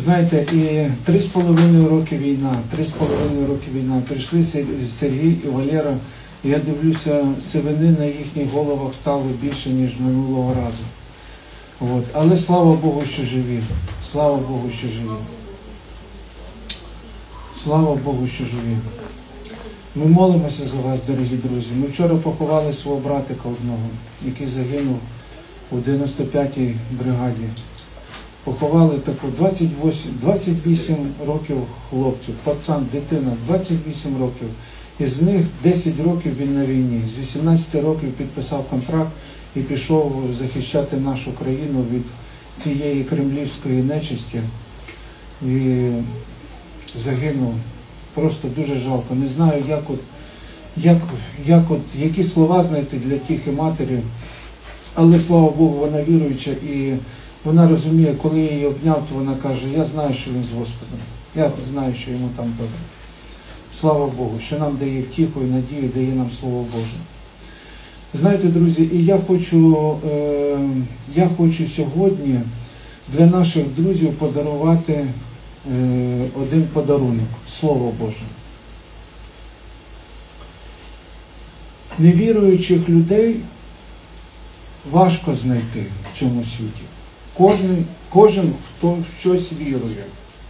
Знаєте, і 3,5 роки війна, 3,5 роки війна. Прийшли Сергій і Валера, і я дивлюся, сивини на їхніх головах стало більше, ніж минулого разу. От. Але слава Богу, що живі. Слава Богу, що живі. Слава Богу, що живі. Ми молимося за вас, дорогі друзі. Ми вчора поховали свого братика одного, який загинув у 95-й бригаді. Поховали таку 28 років хлопців, пацан, дитина, 28 років. Із них 10 років він на війні. З 18 років підписав контракт і пішов захищати нашу країну від цієї кремлівської нечисті. І загинув. Просто дуже жалко. Не знаю, які слова знайти для тієї матері. Але, слава Богу, вона віруюча і вона розуміє, коли я її обняв, то вона каже, я знаю, що він з Господом. Я знаю, що йому там добре. Слава Богу, що нам дає втіху і надію, дає нам Слово Боже. Знаєте, друзі, і я хочу сьогодні для наших друзів подарувати один подарунок – Слово Боже. Невіруючих людей важко знайти в цьому світі. Кожен, хто в щось вірує.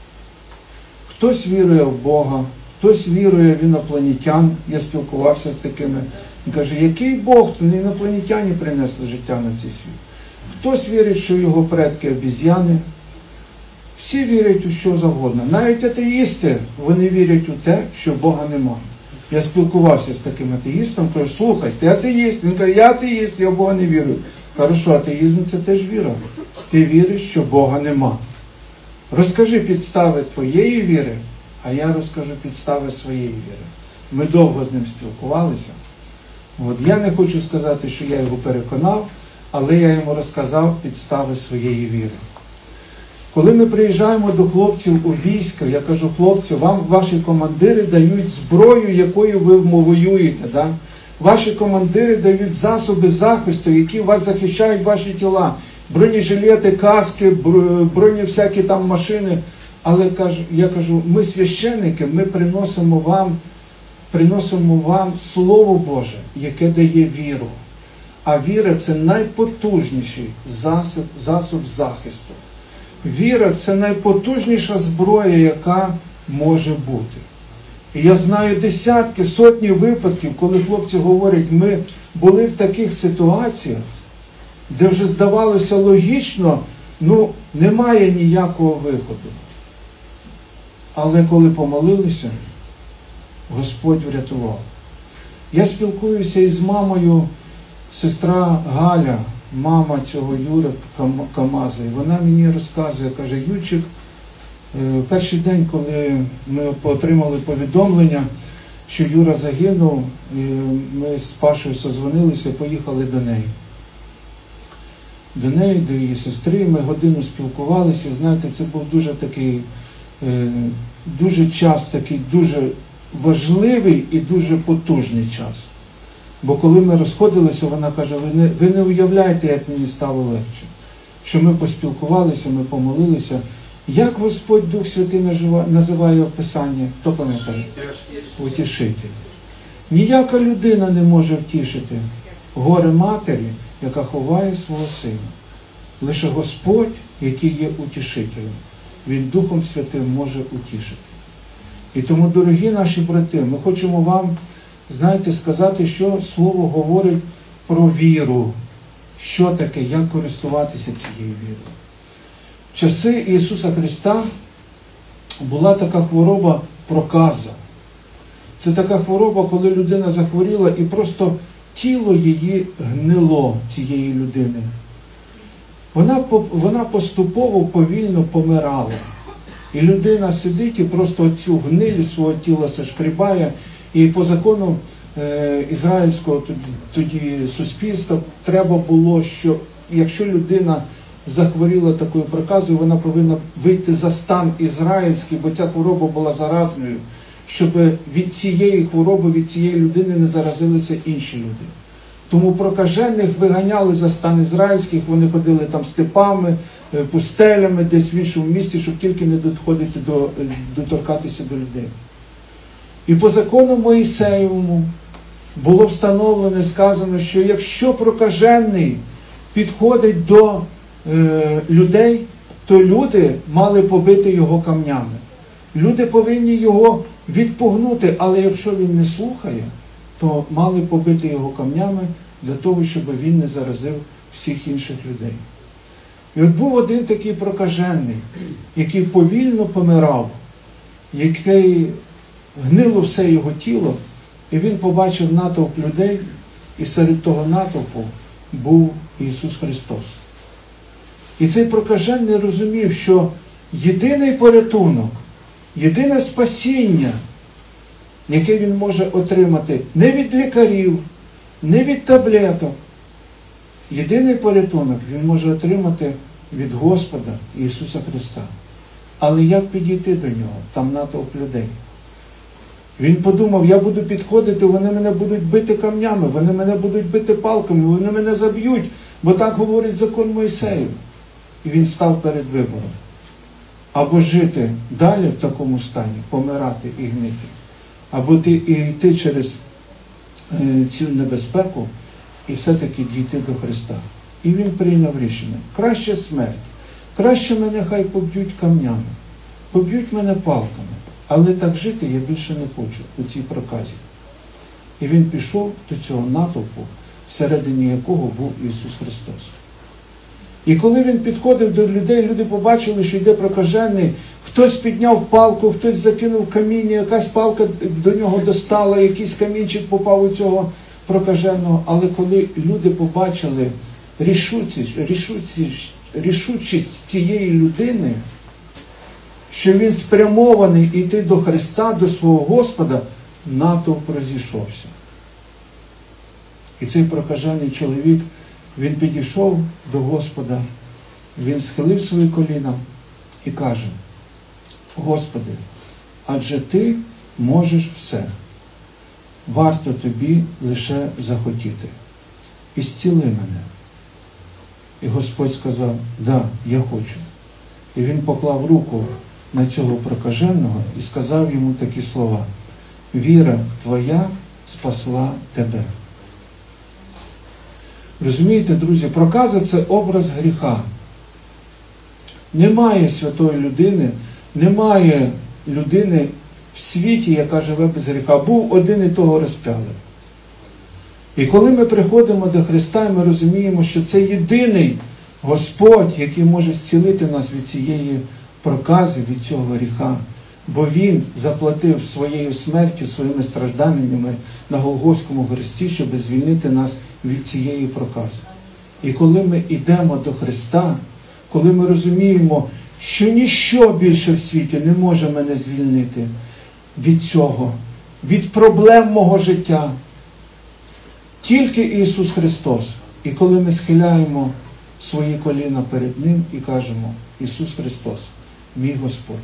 Хтось вірує в Бога, хтось вірує в інопланетян. Я спілкувався з такими. Він каже, який Бог? Не інопланетяни принесли життя на цей світ. Хтось вірить, що його предки обіз'яни. Всі вірять у що завгодно. Навіть атеїсти, вони вірять у те, що Бога нема. Я спілкувався з таким атеїстом, кажу, слухай, ти атеїст. Він каже, я атеїст, я в Бога не вірю. Хорошо, атеїзм – це теж віра. Ти віриш, що Бога нема. Розкажи підстави твоєї віри, а я розкажу підстави своєї віри. Ми довго з ним спілкувалися. От, я не хочу сказати, що я його переконав, але я йому розказав підстави своєї віри. Коли ми приїжджаємо до хлопців у військо, я кажу, хлопці, вам ваші командири дають зброю, якою ви воюєте. Да? Ваші командири дають засоби захисту, які вас захищають ваші тіла. Бронежилети, каски, броні всякі там машини. Але я кажу, ми священники, ми приносимо вам Слово Боже, яке дає віру. А віра – це найпотужніший засіб захисту. Віра – це найпотужніша зброя, яка може бути. І я знаю десятки, сотні випадків, коли хлопці говорять, ми були в таких ситуаціях, де вже здавалося логічно, немає ніякого виходу. Але коли помолилися, Господь врятував. Я спілкуюся із мамою, сестра Галя, мама цього Юри Камаза, і вона мені розказує, каже, Ючик, перший день, коли ми отримали повідомлення, що Юра загинув, ми з Пашою созвонилися, поїхали до неї. До неї, до її сестри, ми годину спілкувалися, знаєте, це був дуже час такий, дуже важливий і дуже потужний час. Бо коли ми розходилися, вона каже, ви не уявляєте, як мені стало легше. Що ми поспілкувалися, ми помолилися. Як Господь Дух Святий називає Писання? Хто пам'ятає? Утішитель. Ніяка людина не може втішити горе матері, яка ховає свого сина. Лише Господь, який є утішителем. Він Духом Святим може утішити. І тому, дорогі наші брати, ми хочемо вам, знаєте, сказати, що Слово говорить про віру. Що таке, як користуватися цією вірою. В часи Ісуса Христа була така хвороба проказа. Це така хвороба, коли людина захворіла і просто тіло її гнило, цієї людини. Вона поступово, повільно помирала. І людина сидить і просто цю гнилі свого тіла зашкрібає. І по закону ізраїльського тоді суспільства треба було, що якщо людина захворіла такою проказою, вона повинна вийти за стан ізраїльський, бо ця хвороба була заразною, щоб від цієї хвороби, від цієї людини не заразилися інші люди. Тому прокажених виганяли за стан ізраїльських, вони ходили там степами, пустелями, десь в іншому місті, щоб тільки не доторкатися до людей. І по закону Моїсеєвому було встановлено, сказано, що якщо прокажений підходить до людей, то люди мали побити його камнями. Люди повинні його відпугнути, але якщо він не слухає, то мали побити його камнями для того, щоб він не заразив всіх інших людей. І от був один такий прокажений, який повільно помирав, який гнило все його тіло, і він побачив натовп людей, і серед того натовпу був Ісус Христос. І цей прокажений розумів, що єдиний порятунок, єдине спасіння, яке він може отримати не від лікарів, не від таблеток, єдиний порятунок він може отримати від Господа Ісуса Христа. Але як підійти до Нього? Там натовп людей. Він подумав, я буду підходити, вони мене будуть бити камнями, вони мене будуть бити палками, вони мене заб'ють, бо так говорить закон Мойсеїв. І він став перед вибором. Або жити далі в такому стані, помирати і гнити, або йти через цю небезпеку і все-таки дійти до Христа. І він прийняв рішення. Краще смерть. Краще мене хай поб'ють камнями, поб'ють мене палками. Але так жити я більше не хочу у цій проказі. І він пішов до цього натовпу, всередині якого був Ісус Христос. І коли він підходив до людей, люди побачили, що йде прокажений, хтось підняв палку, хтось закинув каміння, якась палка до нього достала, якийсь камінчик попав у цього прокаженого. Але коли люди побачили рішучість цієї людини, що він спрямований йти до Христа, до свого Господа, натовп розійшовся. І цей прокажений чоловік, він підійшов до Господа, він схилив свої коліна і каже: Господи, адже Ти можеш все. Варто Тобі лише захотіти. І зціли мене. І Господь сказав: да, я хочу. І він поклав руку на цього прокаженого і сказав йому такі слова: віра твоя спасла тебе. Розумієте, друзі, проказа – це образ гріха. Немає святої людини, немає людини в світі, яка живе без гріха. Був один і того розп'яли. І коли ми приходимо до Христа, ми розуміємо, що це єдиний Господь, який може зцілити нас від цієї прокази, від цього гріха. Бо Він заплатив своєю смертю, своїми стражданнями на Голгофському хресті, щоб звільнити нас від цієї прокази. І коли ми йдемо до Христа, коли ми розуміємо, що ніщо більше в світі не може мене звільнити від цього, від проблем мого життя, тільки Ісус Христос. І коли ми схиляємо свої коліна перед Ним і кажемо: Ісус Христос, мій Господь,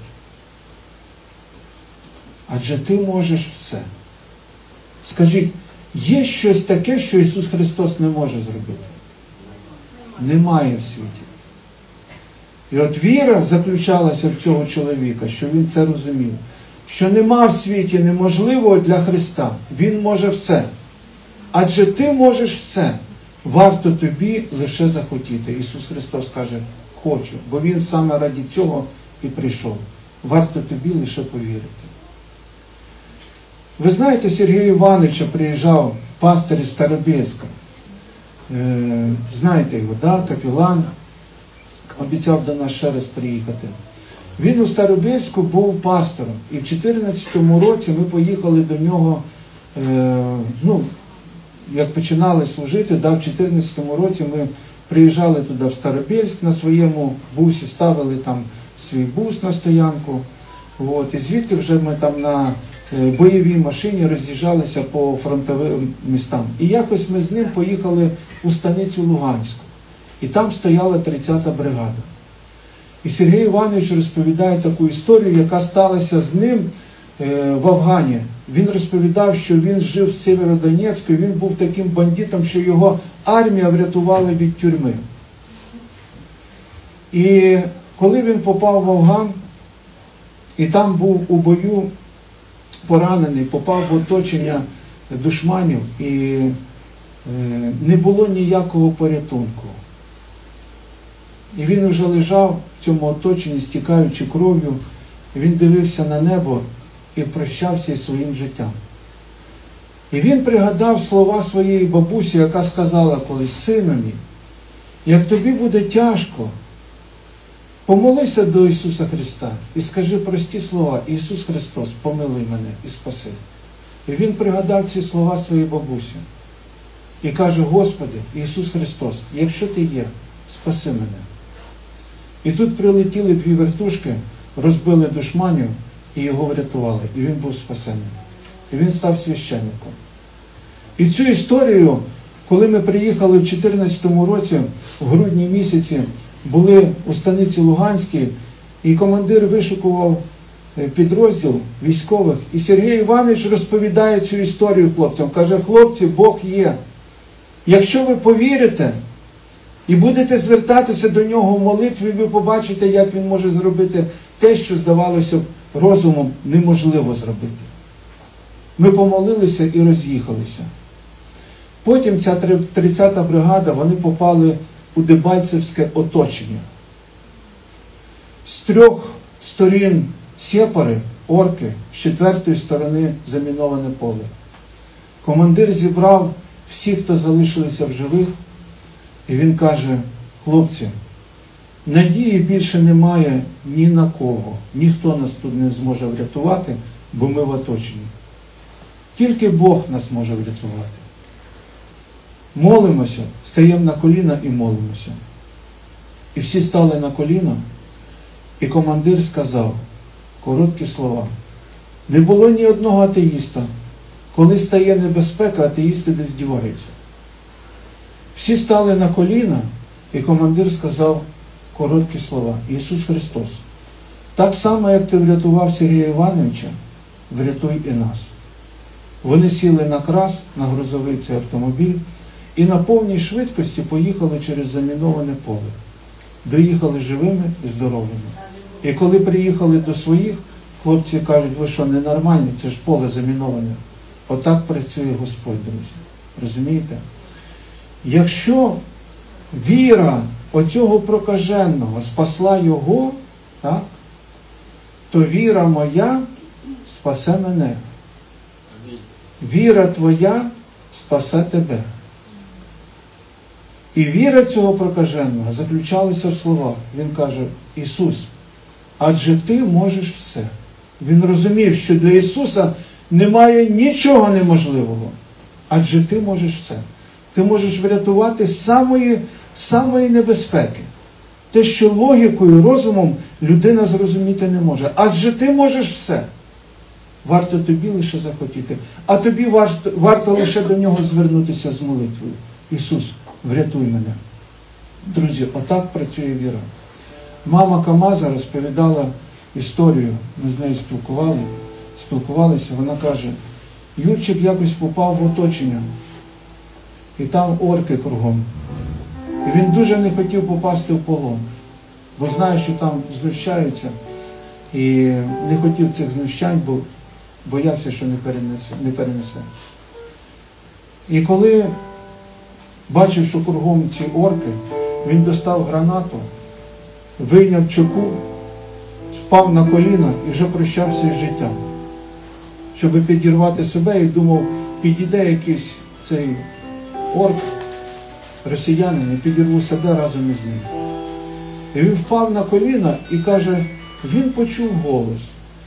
адже Ти можеш все. Скажіть, є щось таке, що Ісус Христос не може зробити? Немає в світі. І от віра заключалася в цього чоловіка, що він це розумів. Що нема в світі неможливого для Христа. Він може все. Адже Ти можеш все. Варто тобі лише захотіти. Ісус Христос каже: хочу. Бо Він саме раді цього і прийшов. Варто тобі лише повірити. Ви знаєте, Сергія Івановича приїжджав пастир із Старобєльська. Знаєте його, да? Капелан. Обіцяв до нас ще раз приїхати. Він у Старобєльську був пастором. І в 2014 році ми поїхали до нього, як починали служити, в 2014 році ми приїжджали туди в Старобєльськ на своєму бусі, ставили там свій бус на стоянку. І звідти вже ми там на бойовій машині роз'їжджалися по фронтовим містам. І якось ми з ним поїхали у станицю Луганську. І там стояла 30-та бригада. І Сергій Іванович розповідає таку історію, яка сталася з ним в Афгані. Він розповідав, що він жив в Сєвєродонецьку, і він був таким бандитом, що його армія врятувала від тюрми. І коли він попав в Афган, і там був у бою поранений, попав в оточення душманів, і не було ніякого порятунку. І він вже лежав в цьому оточенні, стікаючи кров'ю, і він дивився на небо і прощався із своїм життям. І він пригадав слова своєї бабусі, яка сказала колись: «Сину мій, як тобі буде тяжко, помолися до Ісуса Христа і скажи прості слова: Ісус Христос, помилуй мене і спаси». І він пригадав ці слова своєї бабусі і каже: «Господи, Ісус Христос, якщо Ти є, спаси мене». І тут прилетіли 2 вертушки, розбили душманів і його врятували. І він був спасений. І він став священником. І цю історію, коли ми приїхали в 2014 році, в грудні місяці, були у станиці Луганській, і командир вишукував підрозділ військових. І Сергій Іванович розповідає цю історію хлопцям. Каже: «Хлопці, Бог є. Якщо ви повірите і будете звертатися до Нього в молитві, ви побачите, як Він може зробити те, що, здавалося б, розумом неможливо зробити». Ми помолилися і роз'їхалися. Потім ця 30-та бригада, вони попали у Дебальцевське оточення. З 3 сторін сєпари, орки, з 4-ї сторони заміноване поле. Командир зібрав всіх, хто залишилися в живих, і він каже: «Хлопці, надії більше немає ні на кого. Ніхто нас тут не зможе врятувати, бо ми в оточенні. Тільки Бог нас може врятувати. Молимося, стаємо на коліна і молимося». І всі стали на коліна, і командир сказав короткі слова. Не було ні одного атеїста. Коли стає небезпека, атеїсти десь діваються. Всі стали на коліна, і командир сказав короткі слова: «Ісус Христос, так само, як Ти врятував Сергія Івановича, врятуй і нас». Вони сіли на крас, на грузовий цей автомобіль, і на повній швидкості поїхали через заміноване поле. Доїхали живими і здоровими. І коли приїхали до своїх, хлопці кажуть: «Ви що, ненормальні? Це ж поле заміноване». Отак працює Господь, друзі. Розумієте? Якщо віра оцього прокаженого спасла його, так, то віра моя спасе мене. Віра твоя спасе тебе. І віра цього прокаженого заключалася в словах. Він каже: «Ісус, адже Ти можеш все». Він розумів, що для Ісуса немає нічого неможливого. Адже Ти можеш все. Ти можеш врятувати з самої небезпеки. Те, що логікою, розумом людина зрозуміти не може. Адже Ти можеш все. Варто тобі лише захотіти. А тобі варто лише до Нього звернутися з молитвою. «Ісус, врятуй мене». Друзі, отак працює віра. Мама Камаза розповідала історію, ми з нею спілкувалися, вона каже: «Юрчик якось попав в оточення, і там орки кругом. І він дуже не хотів попасти в полон, бо знає, що там знущаються, і не хотів цих знущань, бо боявся, що не перенесе. І коли бачив, що кругом ці орки, він достав гранату, вийняв чеку, впав на коліна і вже прощався з життям, щоб підірвати себе, і думав, підійде якийсь цей орк, росіянин, і підірву себе разом із ним. І він впав на коліна і каже, він почув голос.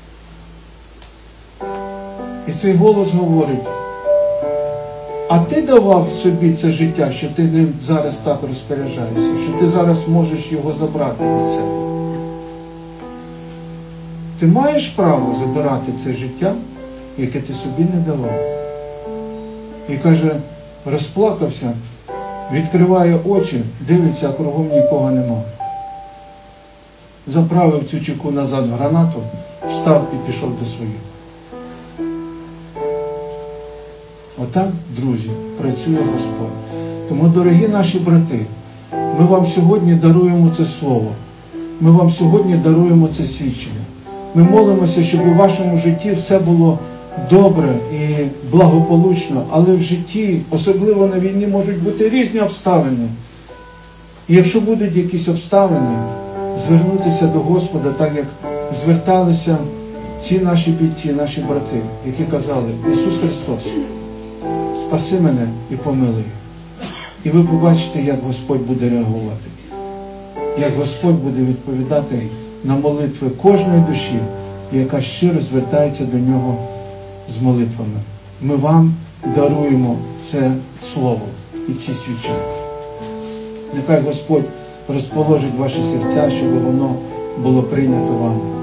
І цей голос говорить: а ти давав собі це життя, що ти ним зараз так розпоряджаєшся, що ти зараз можеш його забрати від себе? Ти маєш право забирати це життя, яке ти собі не давав. І каже, розплакався, відкриває очі, дивиться, а кругом нікого нема. Заправив цю чеку назад в гранату, встав і пішов до своїх. Отак, друзі, працює Господь. Тому, дорогі наші брати, ми вам сьогодні даруємо це слово. Ми вам сьогодні даруємо це свідчення. Ми молимося, щоб у вашому житті все було добре і благополучно, але в житті, особливо на війні, можуть бути різні обставини. І якщо будуть якісь обставини, звернутися до Господа, так як зверталися ці наші бійці, наші брати, які казали: Ісус Христос, спаси мене і помилуй. І ви побачите, як Господь буде реагувати, як Господь буде відповідати на молитви кожної душі, яка щиро звертається до Нього з молитвами. Ми вам даруємо це слово і ці свідчення. Нехай Господь розположить ваші серця, щоб воно було прийнято вами.